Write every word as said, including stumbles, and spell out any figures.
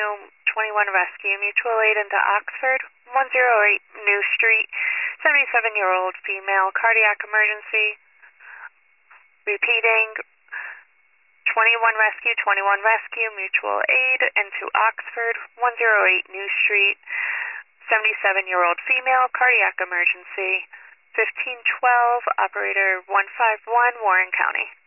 Avenue, twenty-one Rescue, mutual aid into Oxford, one oh eight New Street, seventy-seven-year-old female, cardiac emergency. Repeating, twenty-one Rescue, twenty-one Rescue, mutual aid into Oxford, one oh eight New Street, seventy-seven-year-old female, cardiac emergency. fifteen twelve, operator one five one, Warren County.